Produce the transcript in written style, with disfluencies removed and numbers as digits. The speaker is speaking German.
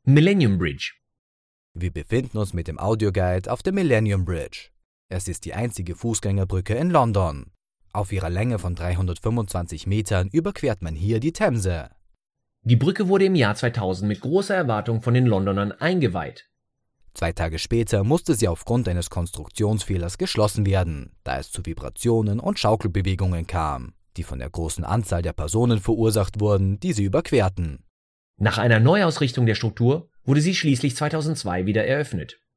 Millennium Bridge. Wir befinden uns mit dem Audioguide auf der Millennium Bridge. Es ist die einzige Fußgängerbrücke in London. Auf ihrer Länge von 325 Metern überquert man hier die Themse. Die Brücke wurde im Jahr 2000 mit großer Erwartung von den Londonern eingeweiht. 2 Tage später musste sie aufgrund eines Konstruktionsfehlers geschlossen werden, da es zu Vibrationen und Schaukelbewegungen kam, die von der großen Anzahl der Personen verursacht wurden, die sie überquerten. Nach einer Neuausrichtung der Struktur wurde sie schließlich 2002 wieder eröffnet.